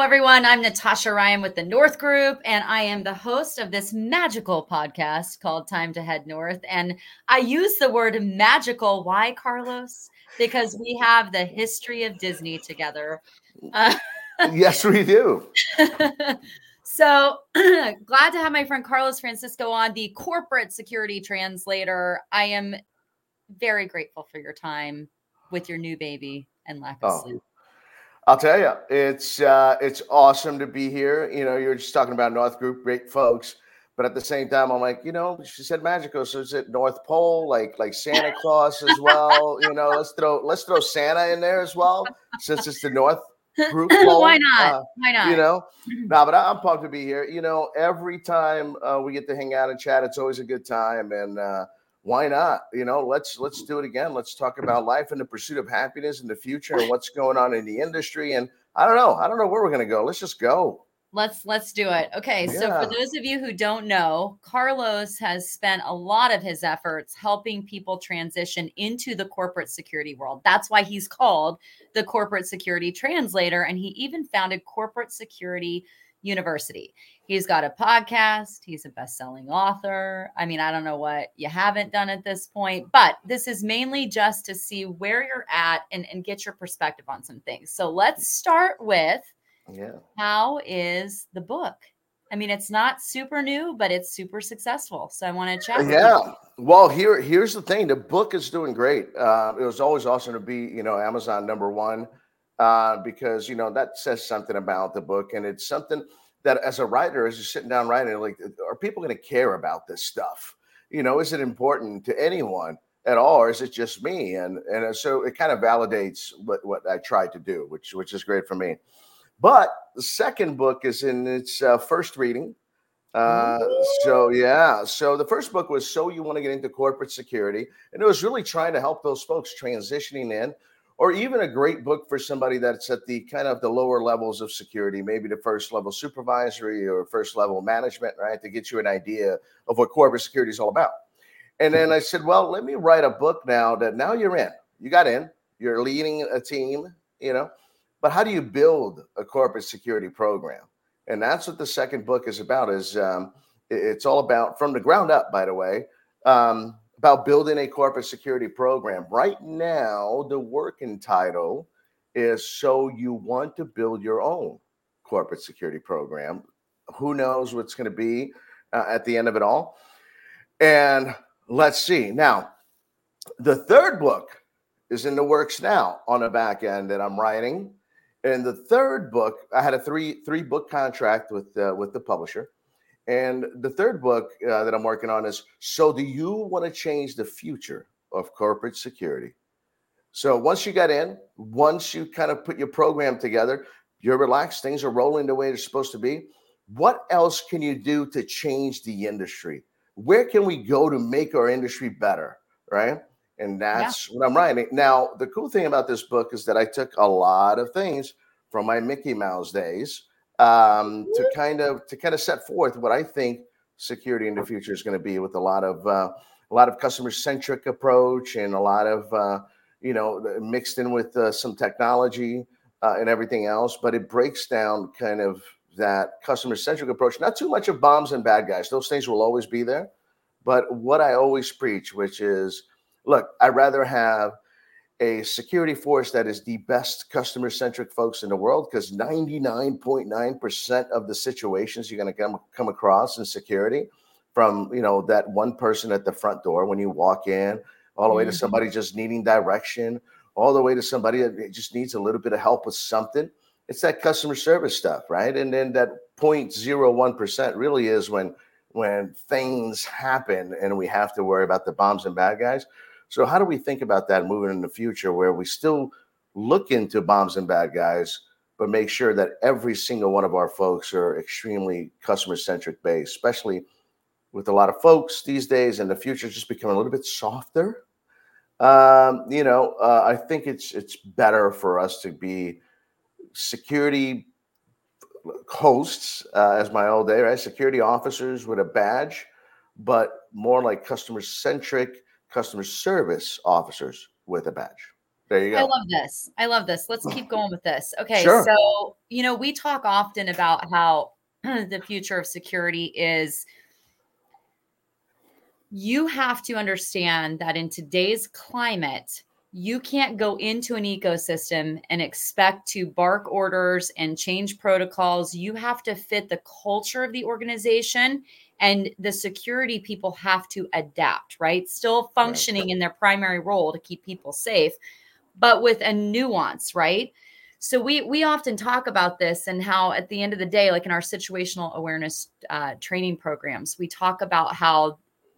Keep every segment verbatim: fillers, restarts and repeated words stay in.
everyone. I'm Natasha Ryan with the North Group, and I am the host of this magical podcast called Time to Head North. And I use the word magical. Why, Carlos? Because we have the history of Disney together. Uh, yes, we do. So glad to have my friend Carlos Francisco on, the corporate security translator. I am very grateful for your time with your new baby and lack of Oh, sleep. I'll tell you, it's uh, it's awesome to be here. You know, you're just talking about North Group, great folks, but at the same time, I'm like, you know, she said magical, so is it North Pole, like like Santa Claus as well? You know, let's throw let's throw Santa in there as well, since it's the North Group Pole. Why not? Uh, Why not? You know, no, but I'm pumped to be here. You know, every time uh, we get to hang out and chat, it's always a good time, and uh, why not? You know, let's let's do it again. Let's talk about life and the pursuit of happiness in the future and what's going on in the industry. And I don't know, I don't know where we're gonna go. Let's just go. Let's let's do it. Okay, so Yeah. for those of you who don't know, Carlos has spent a lot of his efforts helping people transition into the corporate security world. That's why he's called the Corporate Security Translator, and he even founded Corporate Security University. He's got a podcast. He's a best-selling author. I mean, I don't know what you haven't done at this point, but this is mainly just to see where you're at and, and get your perspective on some things. So let's start with, Yeah. how is the book? I mean, it's not super new, but it's super successful. So I want to chat with Yeah. you. Well, here here's the thing. The book is doing great. Uh, it was always awesome to be, you know, Amazon number one, uh, because you know that says something about the book, and it's something that as a writer, as you're sitting down writing, like, are people going to care about this stuff? You know, is it important to anyone at all, or is it just me? And and so it kind of validates what what I tried to do, which which is great for me. But the second book is in its uh, first reading. Uh, so yeah, so the first book was So You Want to Get Into Corporate Security, and it was really trying to help those folks transitioning in, or even a great book for somebody that's at the kind of the lower levels of security, maybe the first level supervisory or first level management, right? To get you an idea of what corporate security is all about. And then I said, well, let me write a book now that now you're in, you got in, you're leading a team, you know, but how do you build a corporate security program? And that's what the second book is about. Is um, it's all about from the ground up, by the way, um, about building a corporate security program. Right now, the working title is So You Want to Build Your Own Corporate Security Program. Who knows what's going to be uh, at the end of it all? And let's see. Now, the third book is in the works now on the back end that I'm writing. And the third book, I had a three three book contract with uh, with the publisher. And the third book uh, that I'm working on is So Do You Want to Change the Future of Corporate Security? So once you got in, once you kind of put your program together, you're relaxed, things are rolling the way they're supposed to be. What else can you do to change the industry? Where can we go to make our industry better? Right. And that's yeah. what I'm writing. Now, the cool thing about this book is that I took a lot of things from my Mickey Mouse days um, to kind of to kind of set forth what I think security in the future is going to be, with a lot of uh, a lot of customer centric approach and a lot of uh, you know mixed in with uh, some technology uh, and everything else. But it breaks down kind of that customer centric approach. Not too much of bombs and bad guys; those things will always be there. But what I always preach, which is, look, I'd rather have a security force that is the best customer centric folks in the world, because ninety-nine point nine percent of the situations you're going to come, come across in security, from, you know, that one person at the front door when you walk in, all the way to somebody just needing direction, all the way to somebody that just needs a little bit of help with something. It's that customer service stuff, right? And then that zero point zero one percent really is when when things happen and we have to worry about the bombs and bad guys. So how do we think about that moving in the future, where we still look into bombs and bad guys, but make sure that every single one of our folks are extremely customer centric based, especially with a lot of folks these days, and the future just becoming a little bit softer. Um, you know, uh, I think it's it's better for us to be security hosts, uh, as my old day, right? Security officers with a badge, but more like customer centric customer service officers with a badge. There you I go. love this. I love this. Let's keep going with this. Okay. Sure. So, you know, we talk often about how the future of security is you have to understand that in today's climate, you can't go into an ecosystem and expect to bark orders and change protocols. You have to fit the culture of the organization, and the security people have to adapt, right? Still Right. functioning in their primary role to keep people safe, but with a nuance, right? So we we often talk about this and how at the end of the day, like in our situational awareness uh, training programs, we talk about how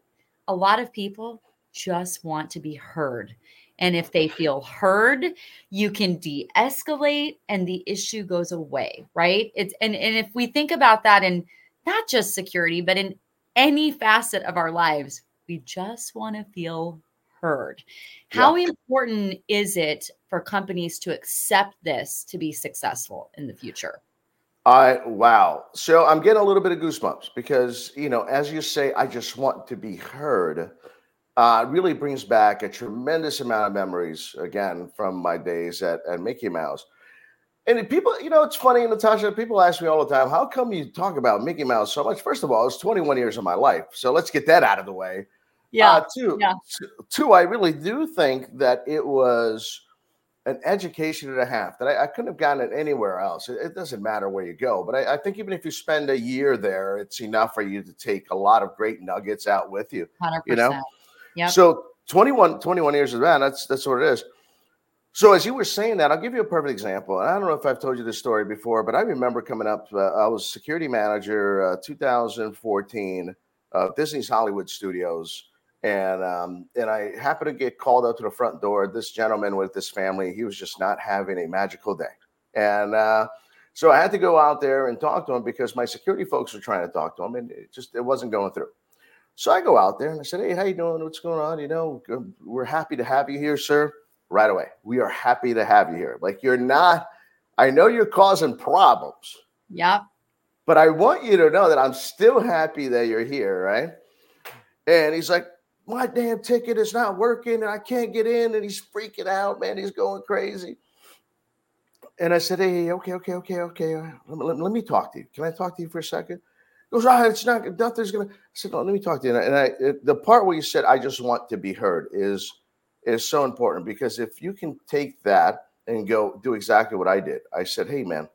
a lot of people just want to be heard. And if they feel heard, you can de-escalate and the issue goes away, right? It's and, and if we think about that in not just security, but in any facet of our lives, we just want to feel heard. How Yeah. important is it for companies to accept this to be successful in the future? I wow. So I'm getting a little bit of goosebumps because, you know, as you say, I just want to be heard. Uh, really brings back a tremendous amount of memories again from my days at, at Mickey Mouse. And if people, you know, it's funny, Natasha, people ask me all the time, how come you talk about Mickey Mouse so much? First of all, it's twenty-one years of my life. So let's get that out of the way. Uh, Yeah. two, Yeah. two, two, I really do think that it was an education and a half that I, I couldn't have gotten it anywhere else. It, it doesn't matter where you go, but I, I think even if you spend a year there, it's enough for you to take a lot of great nuggets out with you, you know? one hundred percent. Yep. So twenty-one, twenty-one years of that, that's, that's what it is. So as you were saying that, I'll give you a perfect example. And I don't know if I've told you this story before, but I remember coming up, uh, I was security manager, uh, two thousand fourteen, uh, Disney's Hollywood Studios. And um, and I happened to get called up to the front door. This gentleman with this family, he was just not having a magical day. And uh, so I had to go out there and talk to him because my security folks were trying to talk to him, and it just it wasn't going through. So I go out there and I said, "Hey, how you doing? What's going on? You know, we're happy to have you here, sir." Right away, we are happy to have you here. Like you're not. I know you're causing problems, Yep. but I want you to know that I'm still happy that you're here, right? And he's like, my damn ticket is not working and I can't get in. And he's freaking out, man. He's going crazy. And I said, hey, okay, okay, okay, okay. Uh, Let me, let, let me talk to you. Can I talk to you for a second? He goes, ah, it's not, nothing's going to. I said, no, let me talk to you. And I, it, the part where you said, I just want to be heard is, is so important because if you can take that and go do exactly what I did, I said, hey, man,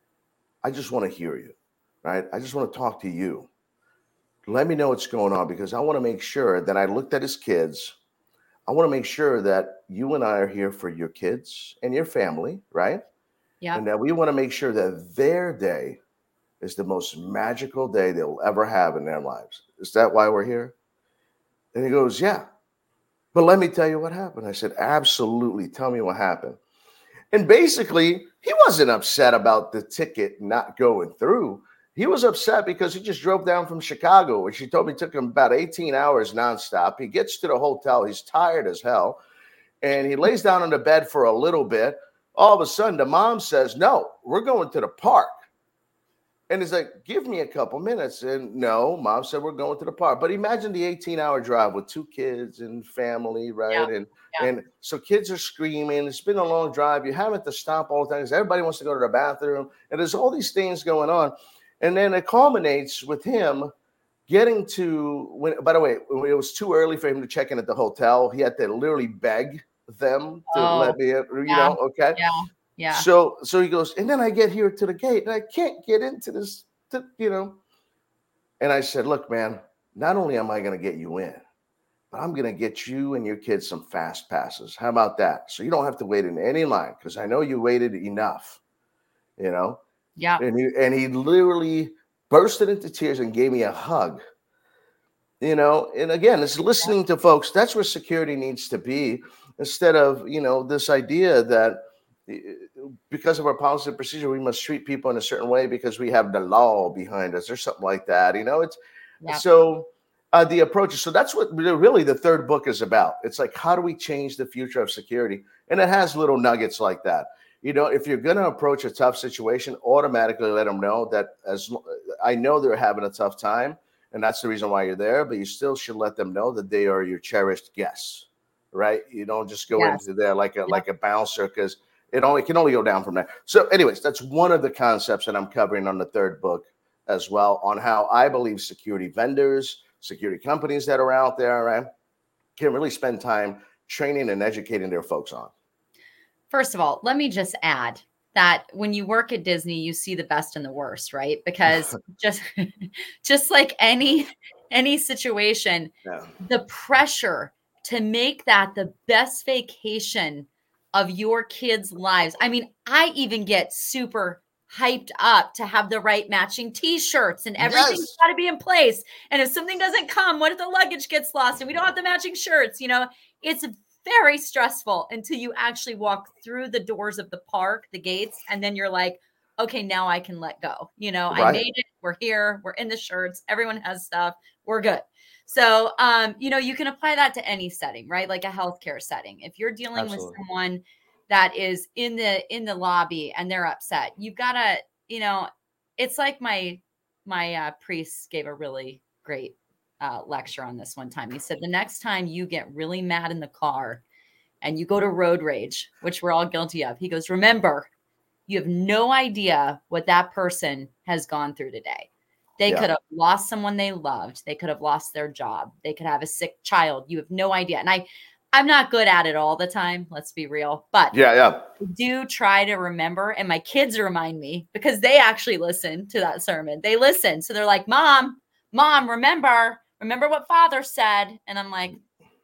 I just want to hear you, right? I just want to talk to you. Let me know what's going on because I want to make sure that I looked at his kids. I want to make sure that you and I are here for your kids and your family, right? Yep. And that we want to make sure that their day is the most magical day they'll ever have in their lives. Is that why we're here? And he goes, yeah. But let me tell you what happened. I said, absolutely. Tell me what happened. And basically, he wasn't upset about the ticket not going through. He was upset because he just drove down from Chicago, which he told me took him about eighteen hours nonstop. He gets to the hotel. He's tired as hell. And he lays down on the bed for a little bit. All of a sudden, the mom says, no, we're going to the park. And he's like, give me a couple minutes. And no, mom said, we're going to the park. But imagine the eighteen hour drive with two kids and family, right? Yeah. And Yeah. and so kids are screaming. It's been a long drive. You haven't to stop all the time because everybody wants to go to the bathroom. And there's all these things going on. And then it culminates with him getting to, when, by the way, it was too early for him to check in at the hotel. He had to literally beg them to Oh, let me in, you yeah. know, okay? Yeah. Yeah. So so he goes, and then I get here to the gate and I can't get into this, to, you know. And I said, look, man, not only am I going to get you in, but I'm going to get you and your kids some fast passes. How about that? So you don't have to wait in any line because I know you waited enough, you know. Yeah. And he and he literally bursted into tears and gave me a hug. You know, and again, it's listening to folks. That's where security needs to be, instead of, you know, this idea that eh, because of our policy and procedure, we must treat people in a certain way because we have the law behind us or something like that. You know, it's Yeah. so uh, the approach. So that's what really the third book is about. It's like, how do we change the future of security? And it has little nuggets like that. You know, if you're going to approach a tough situation, automatically let them know that as I know they're having a tough time, and that's the reason why you're there, but you still should let them know that they are your cherished guests, right? You don't just go Yes. into there like a Yep. like a bouncer, because it only can only go down from there. So, anyways, that's one of the concepts that I'm covering on the third book as well, on how I believe security vendors, security companies that are out there, right, can really spend time training and educating their folks on. First of all, let me just add that when you work at Disney, you see the best and the worst, right? Because just just like any any situation, Yeah. the pressure to make that the best vacation of your kids' lives. I mean, I even get super hyped up to have the right matching t-shirts and everything's Yes. got to be in place. And if something doesn't come, what if the luggage gets lost and we don't have the matching shirts? You know, it's very stressful until you actually walk through the doors of the park, the gates, and then you're like, okay, now I can let go. You know, I Right. made it. We're here. We're in the shirts. Everyone has stuff. We're good. So, um, you know, you can apply that to any setting, right? Like a healthcare setting. If you're dealing Absolutely. with someone that is in the in the lobby and they're upset, you've got to, you know, it's like my my uh, priest gave a really great uh, lecture on this one time. He said, the next time you get really mad in the car and you go to road rage, which we're all guilty of, he goes, remember, you have no idea what that person has gone through today. They Yeah. could have lost someone they loved. They could have lost their job. They could have a sick child. You have no idea. And I, I'm not good at it all the time. Let's be real. But Yeah, yeah. I do try to remember. And my kids remind me because they actually listen to that sermon. They listen. So they're like, Mom, Mom, remember, remember what Father said. And I'm like,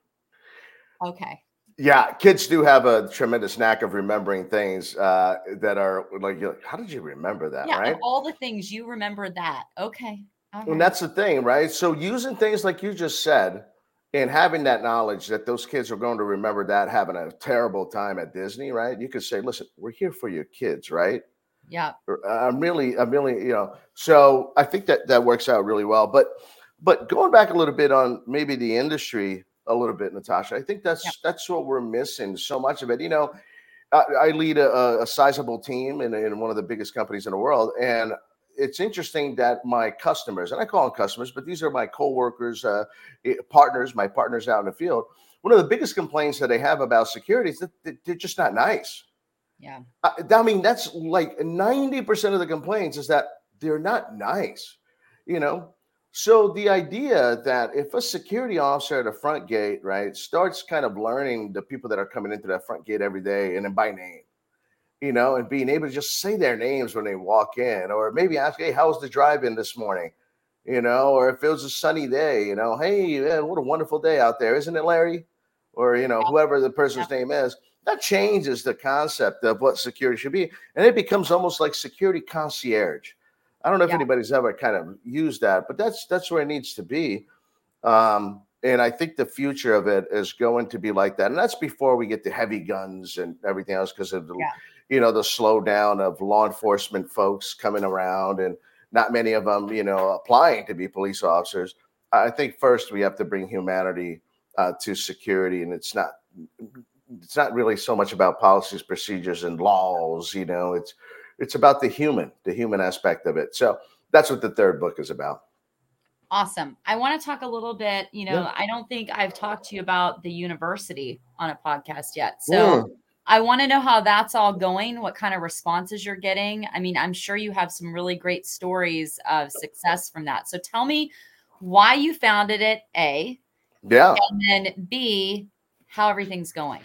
okay. Yeah, kids do have a tremendous knack of remembering things uh, that are like, you're like, how did you remember that, Yeah. Of right? all the things, you remember that. Okay. All And right. that's the thing, right? So using things like you just said and having that knowledge that those kids are going to remember that having a terrible time at Disney, right? You could say, listen, we're here for your kids, right? Yeah. Or, uh, I'm really, I'm really, you know, so I think that that works out really well. But, but going back a little bit on maybe the industry a little bit, Natasha, I think Yep. that's, that's what we're missing so much of it. You know, I, I lead a, a sizable team in, in one of the biggest companies in the world. And it's interesting that my customers, and I call them customers, but these are my coworkers, uh, eh, partners, my partners out in the field. One of the biggest complaints that they have about security is that they're just not nice. Yeah. I, I mean, that's like ninety percent of the complaints is that they're not nice, you know? So the idea that if a security officer at the front gate, right, starts kind of learning the people that are coming into that front gate every day and then by name, you know, and being able to just say their names when they walk in, or maybe ask, hey, how was the drive-in this morning? You know, or if it was a sunny day, you know, hey, man, what a wonderful day out there, isn't it, Larry? Or, you know, whoever the person's Yep. name is. That changes the concept of what security should be. And it becomes almost like security concierge. I don't know if Yeah. anybody's ever kind of used that, but that's that's where it needs to be. Um, and I think the future of it is going to be like that. And that's before we get the heavy guns and everything else, because of the, Yeah. you know, the slowdown of law enforcement folks coming around and not many of them, you know, applying to be police officers. I think first we have to bring humanity uh, to security, and it's not it's not really so much about policies, procedures, and laws. You know, it's it's about the human, the human aspect of it. So that's what the third book is about. Awesome. I want to talk a little bit, you Yeah. know, I don't think I've talked to you about the university on a podcast yet. So Mm. I want to know how that's all going, what kind of responses you're getting. I mean, I'm sure you have some really great stories of success from that. So tell me why you founded it, A, Yeah. and then B, how everything's going.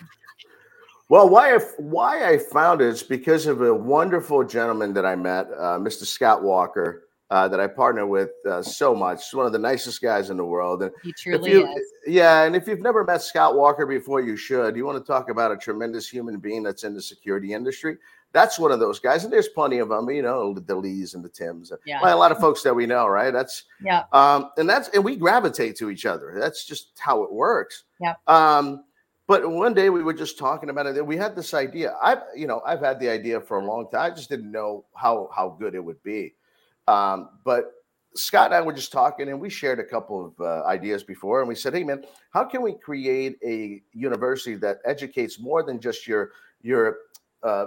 Well, why I, why I found it is because of a wonderful gentleman that I met, uh, Mister Scott Walker, uh, that I partner with uh, so much. He's one of the nicest guys in the world. And He if truly you, is. yeah, and if you've never met Scott Walker before, you should. You want to talk about a tremendous human being that's in the security industry? That's one of those guys, and there's plenty of them. You know, the Lees and the Tims. Yeah. Well, a lot of folks that we know, right? That's Yeah. um, and that's and we gravitate to each other. That's just how it works. Yeah. Um, but one day we were just talking about it. We had this idea. I've, you know, I've had the idea for a long time. I just didn't know how how good it would be. Um, but Scott and I were just talking, and we shared a couple of uh, ideas before, and we said, "Hey, man, how can we create a university that educates more than just your your uh,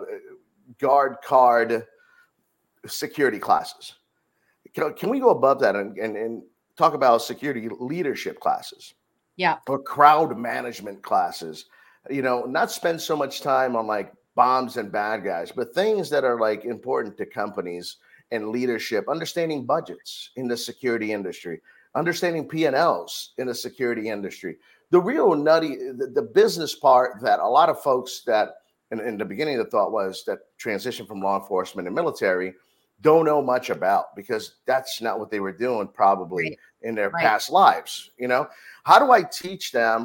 guard card security classes? Can, can we go above that and, and and talk about security leadership classes?" Yeah. or crowd management classes. You know, not spend so much time on like bombs and bad guys, but things that are like important to companies and leadership, understanding budgets in the security industry, understanding P and Ls in the security industry. The real nutty, the, the business part that a lot of folks that in, in the beginning the thought was that transition from law enforcement and military don't know much about, because that's not what they were doing probably Right. in their Right. past lives. You know, how do I teach them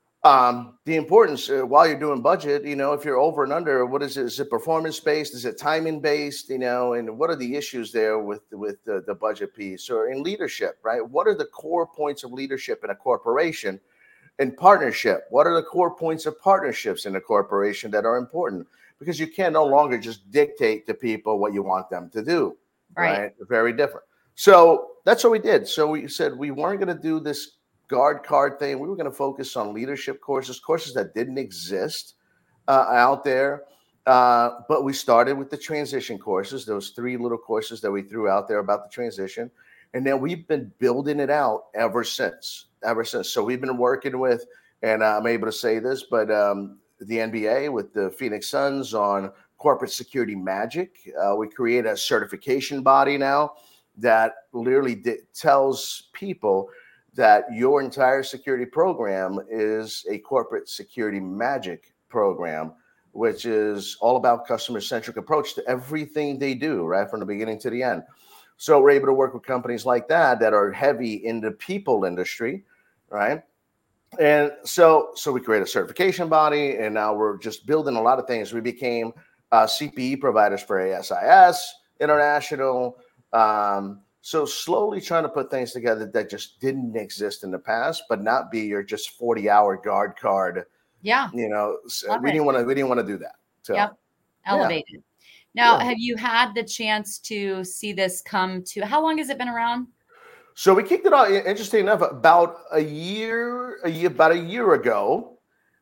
um, the importance uh, while you're doing budget? You know, if you're over and under, what is it? Is it performance based? Is it timing based? You know, and what are the issues there with with the, the budget piece, or in leadership, right? What are the core points of leadership in a corporation? And partnership, what are the core points of partnerships in a corporation that are important? Because you can no longer just dictate to people what you want them to do, Right. right? Very different. So that's what we did. So we said we weren't going to do this guard card thing. We were going to focus on leadership courses, courses that didn't exist uh, out there. Uh, but we started with the transition courses, those three little courses that we threw out there about the transition. And then we've been building it out ever since, ever since. So we've been working with, and I'm able to say this, but um, the N B A with the Phoenix Suns on corporate security magic. Uh, we create a certification body now that literally d- tells people that your entire security program is a corporate security magic program, which is all about customer-centric approach to everything they do, right from the beginning to the end. So we're able to work with companies like that that are heavy in the people industry, right? And so, so we create a certification body, and now we're just building a lot of things. We became uh, C P E providers for A S I S International. Um, so slowly trying to put things together that just didn't exist in the past, but not be your just forty hour guard card. Yeah. You know, Love we it. didn't want to, we didn't want to do that. So Yep. yeah, Elevated. Now, yeah. have you had the chance to see this come to, how long has it been around? So we kicked it off, interesting enough, about a year, a year, about a year ago.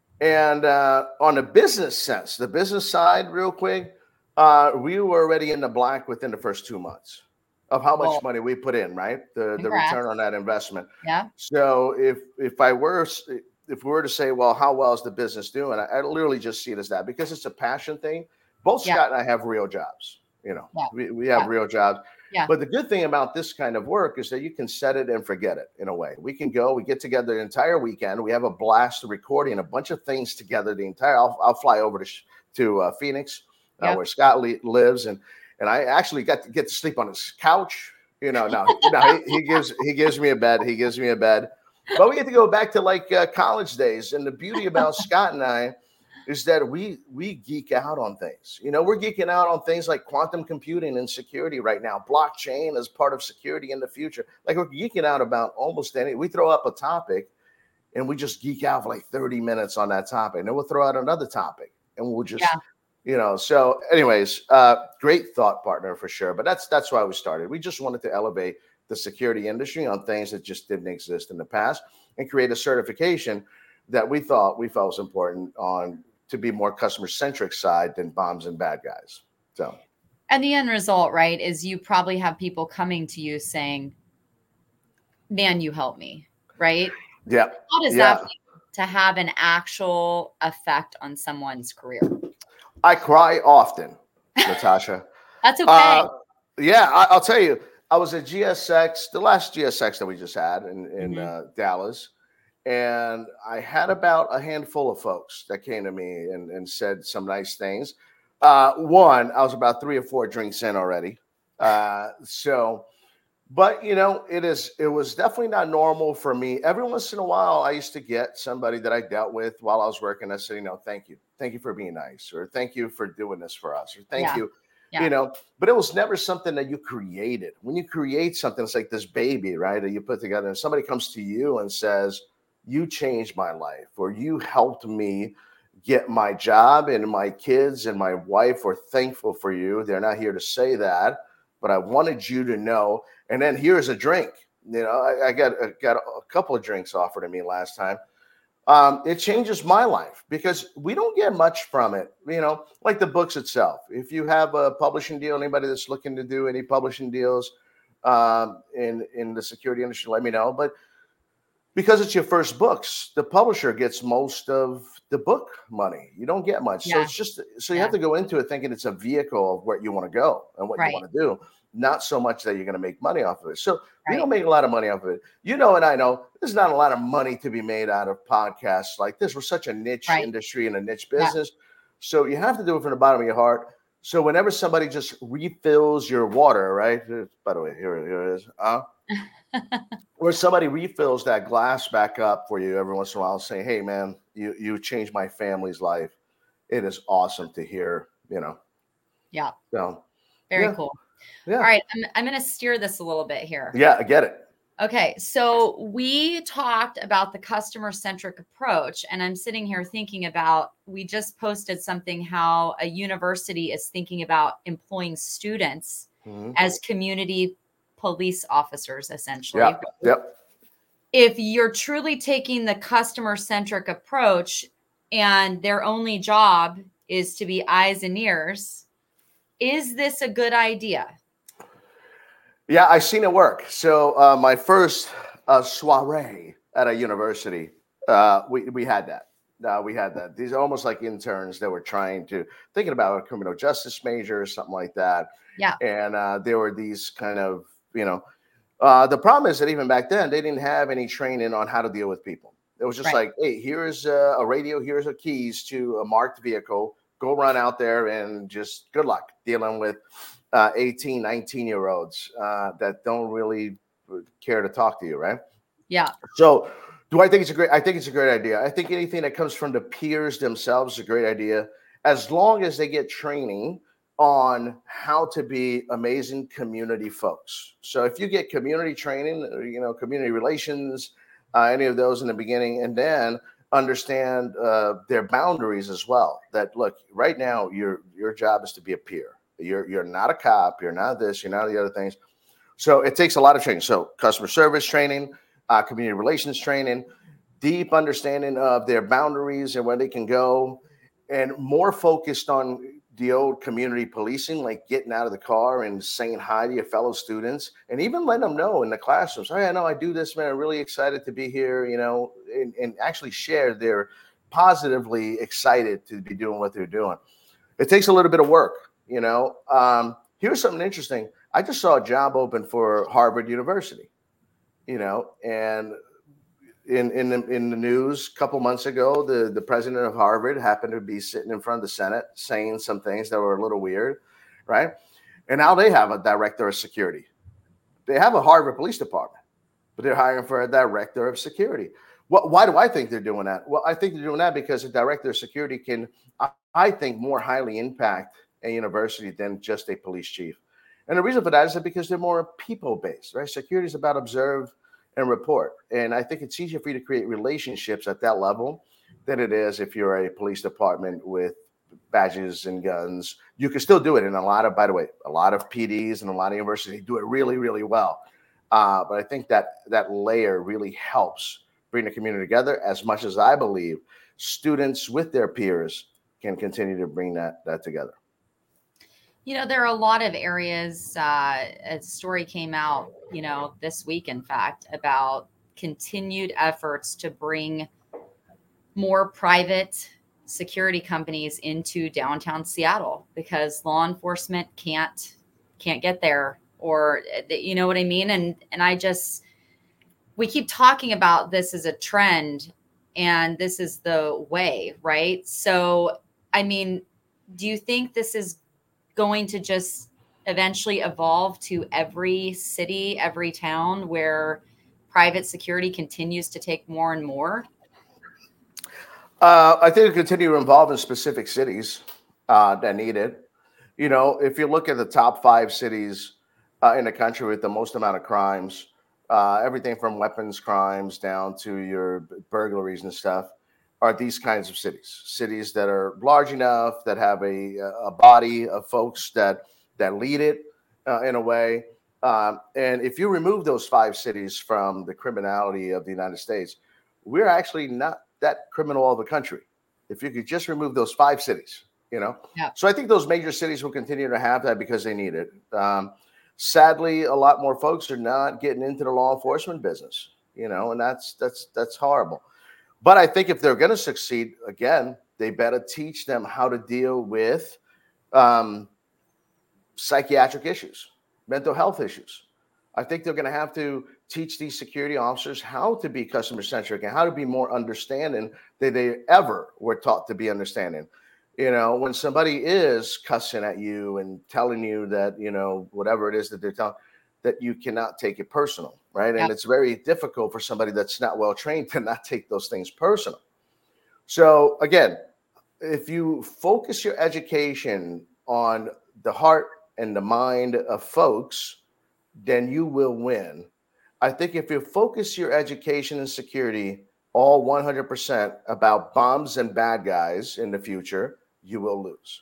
And uh, on the business sense, the business side, real quick, uh, we were already in the black within the first two months of how Well, much money we put in, right? The the return congrats. on that investment. Yeah. So if if I were if we were to say, well, how well is the business doing? I, I literally just see it as that, because it's a passion thing. Both Yeah. Scott and I have real jobs. You know, Yeah. we, we have Yeah. real jobs. Yeah. But the good thing about this kind of work is that you can set it and forget it in a way. We can go, we get together the entire weekend. We have a blast recording a bunch of things together the entire, I'll, I'll fly over to, to uh, Phoenix, uh, Yep. where Scott li- lives. And, and I actually got to get to sleep on his couch. You know, no, no, he, he gives, he gives me a bed. He gives me a bed, but we get to go back to like uh, college days. And the beauty about Scott and I is that we we geek out on things. You know, we're geeking out on things like quantum computing and security right now. Blockchain as part of security in the future. Like, we're geeking out about almost any. We throw up a topic, and we just geek out for like thirty minutes on that topic, and then we'll throw out another topic, and we'll just, Yeah. you know. So, anyways, uh, great thought partner for sure. But that's that's why we started. We just wanted to elevate the security industry on things that just didn't exist in the past, and create a certification that we thought we felt was important on to be more customer centric side than bombs and bad guys. So, And the end result, right, is you probably have people coming to you saying, man, you help me, right? yeah, How does yeah. that feel to have an actual effect on someone's career? I cry often, Natasha. That's okay. Uh, yeah, I, I'll tell you. I was at G S X, the last G S X that we just had in in Mhm. uh, Dallas, and I had about a handful of folks that came to me and, and said some nice things. Uh, one, I was about three or four drinks in already. Uh, so, but you know, it is, it was definitely not normal for me. Every once in a while, I used to get somebody that I dealt with while I was working. I said, you know, thank you. Thank you for being nice, or thank you for doing this for us, or thank Yeah. you, Yeah. you know, but it was never something that you created. When you create something, it's like this baby, right? That you put together, and somebody comes to you and says, you changed my life, or you helped me get my job, and my kids and my wife are thankful for you. They're not here to say that, but I wanted you to know. And then here's a drink. You know, I, I got, I got a couple of drinks offered to me last time. Um, it changes my life, because we don't get much from it. You know, like the books itself. If you have a publishing deal, anybody that's looking to do any publishing deals um, in in the security industry, let me know. But because it's your first books, the publisher gets most of the book money. You don't get much. So Yeah. it's just, so you Yeah. have to go into it thinking it's a vehicle of where you want to go and what you Right. want to do, not so much that you're going to make money off of it. So we Right. don't make a lot of money off of it. You know, and I know there's not a lot of money to be made out of podcasts like this. We're such a niche Right. industry and a niche Yeah. business. So you have to do it from the bottom of your heart. So whenever somebody just refills your water, right? By the way, here, here it is. Uh, where somebody refills that glass back up for you every once in a while, saying, "Hey, man, you you changed my family's life." It is awesome to hear, you know. Yeah. So, Very yeah, cool. yeah. All right. I'm, I'm going to steer this a little bit here. Yeah, I get it. Okay. So we talked about the customer centric approach, and I'm sitting here thinking about, we just posted something how a university is thinking about employing students Mhm. as community police officers, essentially. Yeah, yep. If you're truly taking the customer centric approach and their only job is to be eyes and ears, is this a good idea? Yeah, I've seen it work. So uh, my first uh, soiree at a university, uh, we we had that. Uh, we had that. These are almost like interns that were trying to thinking about a criminal justice major or something like that. Yeah. And uh, there were these kind of, you know, uh, the problem is that even back then they didn't have any training on how to deal with people. It was just Right. like, hey, here's a, a radio, here's a keys to a marked vehicle. Go run out there and just good luck dealing with uh, eighteen, nineteen year olds uh, that don't really care to talk to you, right? Yeah. So, do I think it's a great? I think it's a great idea. I think anything that comes from the peers themselves is a great idea, as long as they get training on how to be amazing community folks. So, if you get community training, you know, community relations, uh, any of those in the beginning, and then understand uh, their boundaries as well. That look, right now, your your job is to be a peer. You're you're not a cop. You're not this. You're not the other things. So it takes a lot of training. So customer service training, uh, community relations training, deep understanding of their boundaries and where they can go, and more focused on the old community policing, like getting out of the car and saying hi to your fellow students, and even letting them know in the classrooms, "Hey, I know I do this, man. I'm really excited to be here," you know, and, and actually share they're positively excited to be doing what they're doing. It takes a little bit of work, you know. Um, here's something interesting. I just saw a job open for Harvard University, you know, and in in the, in the news a couple months ago, the the president of Harvard happened to be sitting in front of the Senate saying some things that were a little weird, right? And now they have a director of security. They have a Harvard Police Department, but they're hiring for a director of security. What? Why do I think they're doing that? Well, I think they're doing that because a director of security can, I, I think, more highly impact a university than just a police chief. And the reason for that is that because they're more people based, right? Security is about observe and report. And I think it's easier for you to create relationships at that level than it is if you're a police department with badges and guns. You can still do it in a lot of, by the way, a lot of P Ds and a lot of universities do it really, really well. Uh, but I think that that layer really helps bring the community together as much as I believe students with their peers can continue to bring that that together. You know, there are a lot of areas. Uh, a story came out, you know, this week, in fact, about continued efforts to bring more private security companies into downtown Seattle because law enforcement can't can't get there, or you know what I mean. And and I just we keep talking about this as a trend, and this is the way, right? So, I mean, do you think this is going to just eventually evolve to every city, every town where private security continues to take more and more? Uh, I think it continue to involve in specific cities uh, that need it. You know, if you look at the top five cities uh, in the country with the most amount of crimes, uh, everything from weapons crimes down to your burglaries and stuff, are these kinds of cities. Cities that are large enough, that have a, a body of folks that that lead it uh, in a way. Um, and if you remove those five cities from the criminality of the United States, we're actually not that criminal of a country. If you could just remove those five cities, you know. Yeah. So I think those major cities will continue to have that because they need it. Um, sadly, a lot more folks are not getting into the law enforcement business. you know, and that's that's that's horrible. But I think if they're going to succeed, again, they better teach them how to deal with um, psychiatric issues, mental health issues. I think they're going to have to teach these security officers how to be customer centric and how to be more understanding than they ever were taught to be understanding. You know, when somebody is cussing at you and telling you that, you know, whatever it is that they're telling, that you cannot take it personal, right? Yep. And it's very difficult for somebody that's not well trained to not take those things personal. So again, if you focus your education on the heart and the mind of folks, then you will win. I think if you focus your education and security all one hundred percent about bombs and bad guys in the future, you will lose.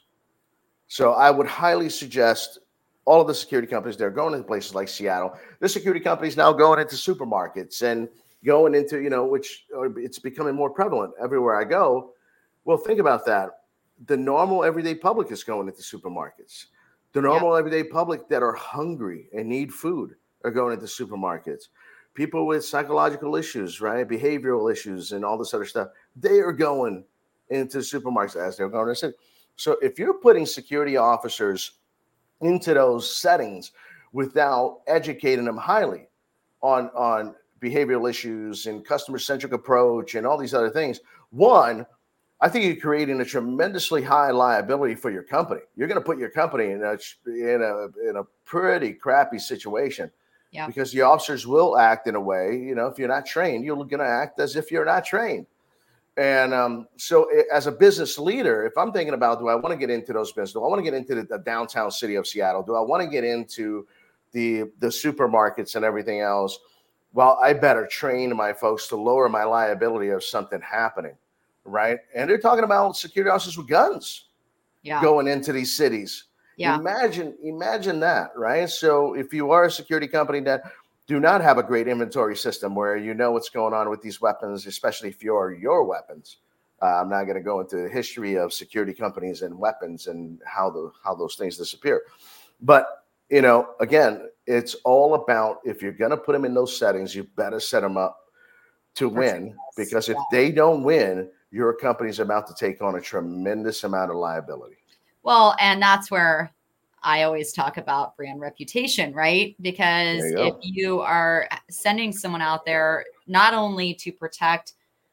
So I would highly suggest all of the security companies, they're going into places like Seattle. The security companies now going into supermarkets and going into, you know, which it's becoming more prevalent everywhere I go. Well, think about that. The normal everyday public is going into supermarkets. The normal yep. everyday public that are hungry and need food are going into supermarkets. People with psychological issues, right? Behavioral issues and all this other stuff, they are going into supermarkets as they're going to city. So if you're putting security officers into those settings without educating them highly on, on behavioral issues and customer-centric approach and all these other things, one, I think you're creating a tremendously high liability for your company. You're going to put your company in a in a in a pretty crappy situation, yeah. because the officers will act in a way. You know, if you're not trained, you're going to act as if you're not trained. And um, so, as a business leader, if I'm thinking about, do I want to get into those businesses? Do I want to get into the, the downtown city of Seattle? Do I want to get into the the supermarkets and everything else? Well, I better train my folks to lower my liability of something happening. Right. And they're talking about security officers with guns yeah. going into these cities. Yeah. Imagine, imagine that. Right. So if you are a security company that do not have a great inventory system where you know what's going on with these weapons, especially if you're your weapons. Uh, I'm not going to go into the history of security companies and weapons and how the how those things disappear. But, you know, again, it's all about if you're going to put them in those settings, you better set them up to win, because if yeah. they don't win, your company's about to take on a tremendous amount of liability. Well, and that's where I always talk about brand reputation, right? Because you if you are sending someone out there, not only to protect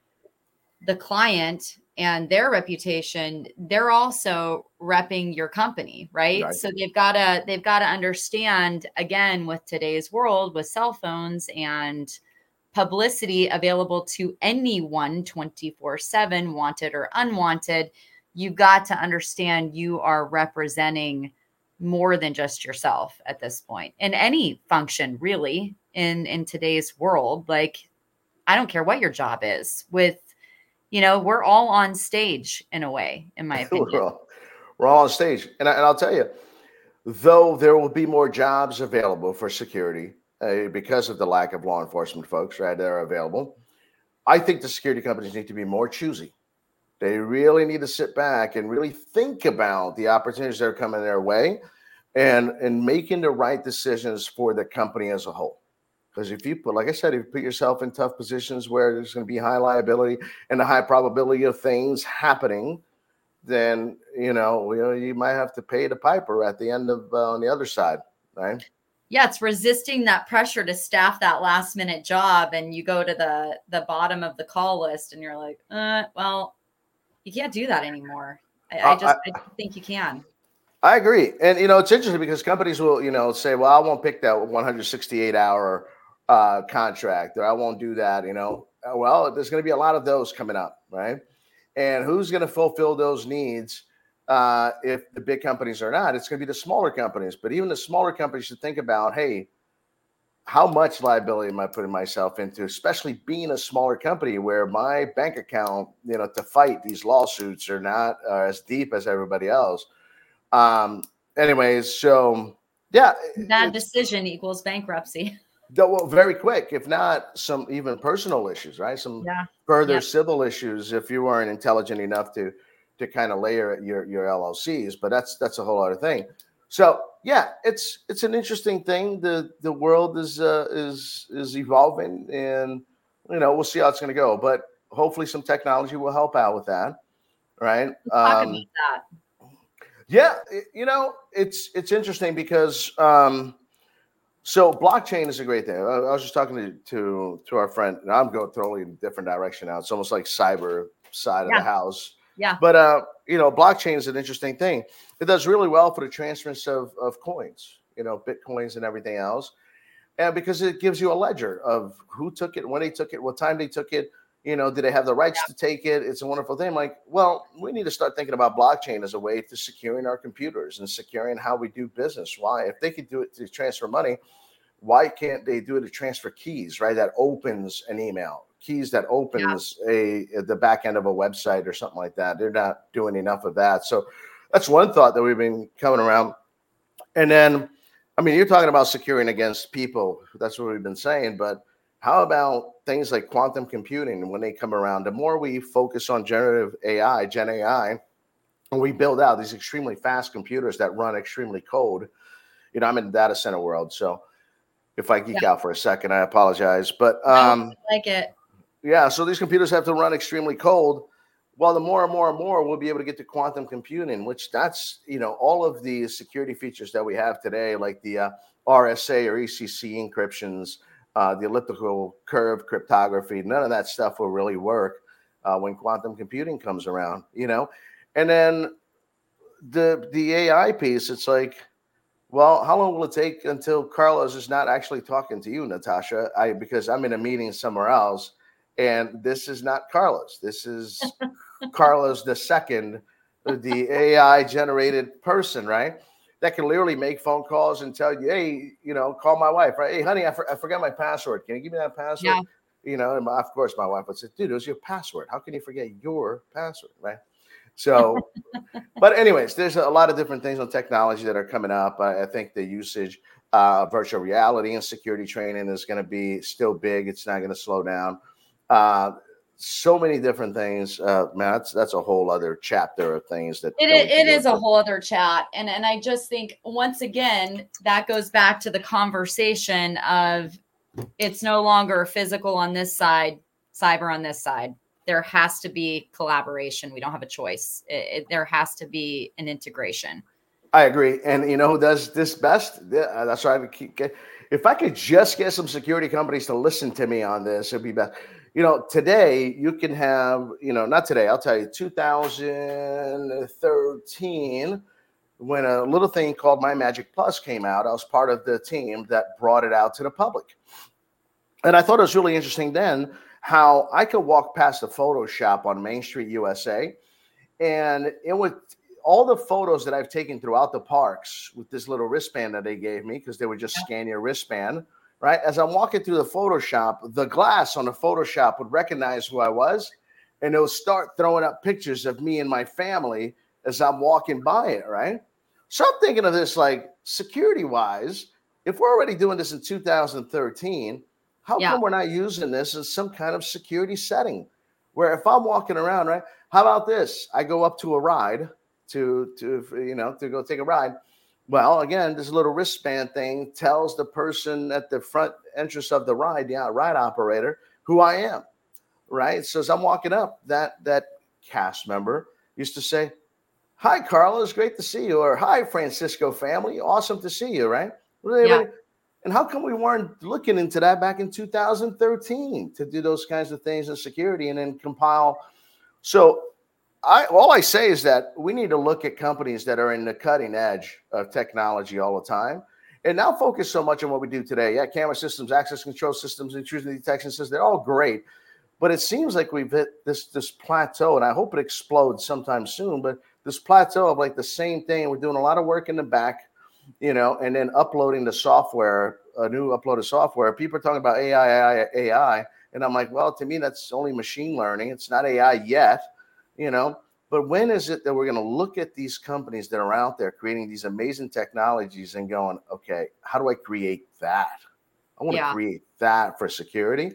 the client and their reputation, they're also repping your company, right? right? So they've got to, they've got to understand, again, with today's world, with cell phones and publicity available to anyone twenty-four seven, wanted or unwanted, you've got to understand you are representing more than just yourself at this point in any function, really, in, in today's world. Like, I don't care what your job is with, you know, we're all on stage in a way, in my opinion. we're, all, we're all on stage. And, I, and I'll tell you, though there will be more jobs available for security, Uh, because of the lack of law enforcement folks, right, that are available, I think the security companies need to be more choosy. They really need to sit back and really think about the opportunities that are coming their way and, and making the right decisions for the company as a whole. Because if you put, like I said, if you put yourself in tough positions where there's going to be high liability and a high probability of things happening, then, you know, you, know, you might have to pay the piper at the end of uh, on the other side, right? Yeah, it's resisting that pressure to staff that last minute job. And you go to the, the bottom of the call list and you're like, uh, well, you can't do that anymore. I, I just I, I think you can. I agree. And, you know, it's interesting because companies will, you know, say, well, I won't pick that one hundred sixty-eight hour uh, contract, or I won't do that, you know. Well, there's going to be a lot of those coming up, right? And who's going to fulfill those needs? Uh, if the big companies are not, it's going to be the smaller companies. But even the smaller companies should think about, hey, how much liability am I putting myself into, especially being a smaller company where my bank account, you know, to fight these lawsuits are not uh, as deep as everybody else. Um, anyways, so yeah. That decision equals bankruptcy. Well, very quick, if not some even personal issues, right? Some yeah. further yep. civil issues if you weren't intelligent enough to to kind of layer your your L L Cs, but that's that's a whole other thing. So yeah, it's it's an interesting thing. The the world is uh, is is evolving, and you know, we'll see how it's going to go. But hopefully, some technology will help out with that, right? Let's talk about Um, that. yeah, it- you know, it's it's interesting because um, so blockchain is a great thing. I, I was just talking to to to our friend, and I'm going totally in a different direction now. It's almost like cyber side of the Yeah. house. Yeah. But uh, you know, blockchain is an interesting thing. It does really well for the transference of of coins, you know, bitcoins and everything else. And because it gives you a ledger of who took it, when they took it, what time they took it, you know, did they have the rights Yeah. to take it? It's a wonderful thing. Like, well, we need to start thinking about blockchain as a way to securing our computers and securing how we do business. Why? If they could do it to transfer money, why can't they do it to transfer keys, right? That opens an email, keys that Yeah. opens a the back end of a website or something like that. They're not doing enough of that. So that's one thought that we've been coming around. And then, I mean, you're talking about securing against people. That's what we've been saying. But how about things like quantum computing when they come around? The more we focus on generative A I, Gen A I, and we build out these extremely fast computers that run extremely cold. You know, I'm in the data center world, so if I geek Yeah. out for a second, I apologize. But No, um, I like it. yeah, so these computers have to run extremely cold. Well, the more and more and more we'll be able to get to quantum computing, which that's, you know, all of the security features that we have today, like the uh, R S A or E C C encryptions, uh, the elliptical curve cryptography, none of that stuff will really work uh, when quantum computing comes around, you know. And then the the A I piece, it's like, well, how long will it take until Carlos is not actually talking to you, Natasha? I because I'm in a meeting somewhere else, and this is not Carlos. This is Carlos the second, the A I generated person, right? That can literally make phone calls and tell you, hey, you know, call my wife, right? Hey, honey, I, for, I forgot my password. Can you give me that password? Yeah. You know, and my, of course, my wife would say, dude, it was your password. How can you forget your password, right? So, but anyways, there's a lot of different things on technology that are coming up. I, I think the usage, uh, virtual reality and security training is going to be still big. It's not going to slow down. Uh, so many different things. Uh, man, that's that's a whole other chapter of things that, It, that we i- can it go is a to. whole other chat. And, and I just think, once again, that goes back to the conversation of it's no longer physical on this side, cyber on this side. There has to be collaboration. We don't have a choice. It, it, there has to be an integration. I agree. And you know who does this best? Yeah, that's why I keep get. If I could just get some security companies to listen to me on this, it'd be best. You know, today you can have, you know, not today, I'll tell you, two thousand thirteen, when a little thing called My Magic Plus came out, I was part of the team that brought it out to the public. And I thought it was really interesting then how I could walk past a photo shop on Main Street, U S A, and it would all the photos that I've taken throughout the parks with this little wristband that they gave me because they would just scan your wristband, right? As I'm walking through the Photoshop, the glass on the Photoshop would recognize who I was, and it would start throwing up pictures of me and my family as I'm walking by it, right? So I'm thinking of this like security wise, if we're already doing this in two thousand thirteen, how Yeah. come we're not using this as some kind of security setting? Where if I'm walking around, right? How about this? I go up to a ride to to you know to go take a ride. Well, again, this little wristband thing tells the person at the front entrance of the ride, the ride operator, who I am, right? So as I'm walking up, that that cast member used to say, "Hi, Carlos, great to see you," or "Hi, Francisco family, awesome to see you," right? Yeah. And how come we weren't looking into that back in two thousand thirteen to do those kinds of things in security and then compile? So I all I say is that we need to look at companies that are in the cutting edge of technology all the time and now focus so much on what we do today. Yeah, camera systems, access control systems, intrusion detection systems, they're all great. But it seems like we've hit this this plateau, and I hope it explodes sometime soon. But this plateau of like the same thing, we're doing a lot of work in the back, you know, and then uploading the software, a new uploaded software. People are talking about A I, A I, A I, and I'm like, well, to me, that's only machine learning. It's not A I yet, you know. But when is it that we're going to look at these companies that are out there creating these amazing technologies and going, okay, how do I create that? I want to Yeah. create that for security.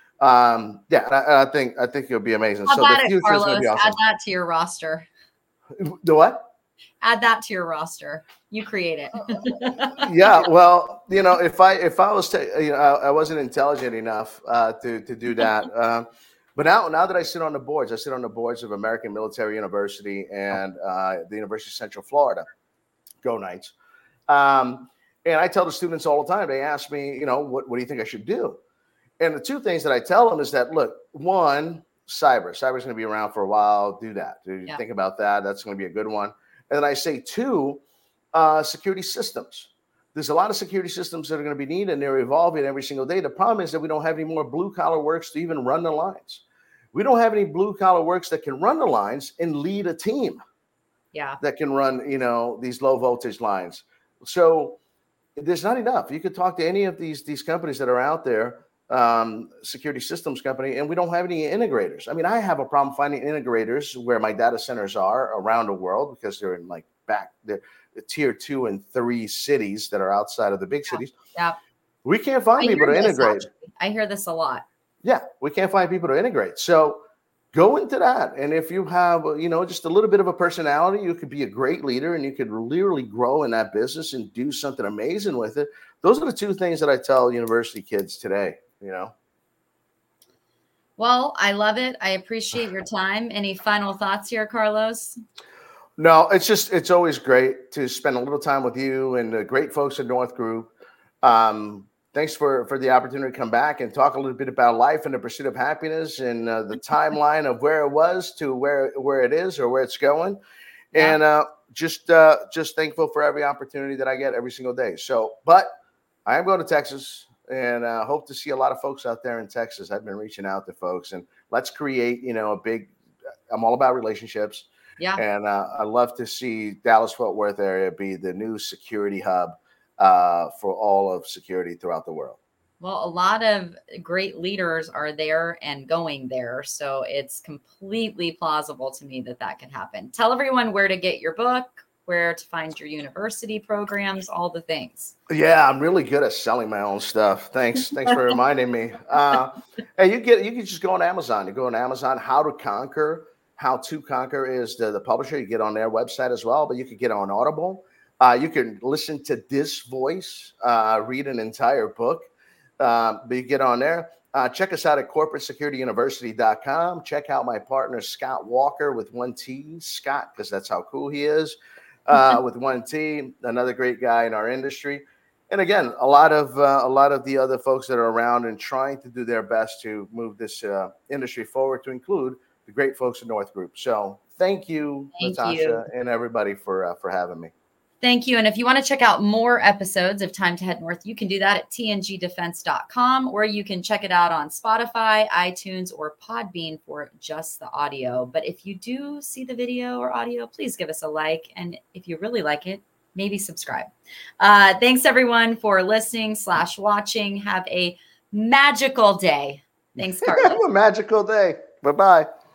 Um, yeah, I, I think I think it'll be amazing. How So the about it, future is going to Carlos? be Add awesome. that to your roster. The what? Add that to your roster. You create it. Yeah, well, you know, if I if I was to, you know, I, I wasn't intelligent enough uh, to to do that. Um, but now now that I sit on the boards, I sit on the boards of American Military University and uh, the University of Central Florida. Go Knights! Um, and I tell the students all the time. They ask me, you know, what what do you think I should do? And the two things that I tell them is that, look, one, cyber. Cyber is going to be around for a while. Do that. Do you Yeah. think about that? That's going to be a good one. And then I say, two, uh, security systems. There's a lot of security systems that are going to be needed, and they're evolving every single day. The problem is that we don't have any more blue collar works to even run the lines. We don't have any blue collar works that can run the lines and lead a team. Yeah. That can run, you know, these low voltage lines. So there's not enough. You could talk to any of these these companies that are out there, um, security systems company, and we don't have any integrators. I mean, I have a problem finding integrators where my data centers are around the world because they're in like back they're the tier two and three cities that are outside of the big Yeah. cities. Yeah. We can't find I people to hear this, integrate. actually. I hear this a lot. Yeah, we can't find people to integrate. So go into that. And if you have, you know, just a little bit of a personality, you could be a great leader and you could literally grow in that business and do something amazing with it. Those are the two things that I tell university kids today, you know. Well, I love it. I appreciate your time. Any final thoughts here, Carlos? No, it's just, it's always great to spend a little time with you and the great folks at North Group. Um, Thanks for, for the opportunity to come back and talk a little bit about life and the pursuit of happiness and uh, the timeline of where it was to where where it is or where it's going. Yeah. And uh, just uh, just thankful for every opportunity that I get every single day. So, but I am going to Texas and uh, hope to see a lot of folks out there in Texas. I've been reaching out to folks and let's create, you know, a big, I'm all about relationships. Yeah. And uh, I love to see Dallas-Fort Worth area be the new security hub uh, for all of security throughout the world. Well, a lot of great leaders are there and going there. So it's completely plausible to me that that could happen. Tell everyone where to get your book, where to find your university programs, all the things. Yeah, I'm really good at selling my own stuff. Thanks. Thanks for reminding me. Uh, hey, you get, you can just go on Amazon. You go on Amazon, How to Conquer. How to Conquer is the, the publisher. You get on their website as well, but you could get on Audible. Uh, you can listen to this voice, uh, read an entire book, uh, but you get on there. Uh, check us out at corporate security university dot com. Check out my partner, Scott Walker, with one T, Scott, because that's how cool he is, uh, with one T, another great guy in our industry. And again, a lot of uh, a lot of the other folks that are around and trying to do their best to move this uh, industry forward, to include the great folks at North Group. So thank you, thank Natasha, you. and everybody for uh, for having me. Thank you. And if you want to check out more episodes of Time to Head North, you can do that at T N G defense dot com, or you can check it out on Spotify, iTunes, or Podbean for just the audio. But if you do see the video or audio, please give us a like. And if you really like it, maybe subscribe. Uh, thanks, everyone, for listening slash watching. Have a magical day. Thanks, Carlos. Have a magical day. Bye-bye.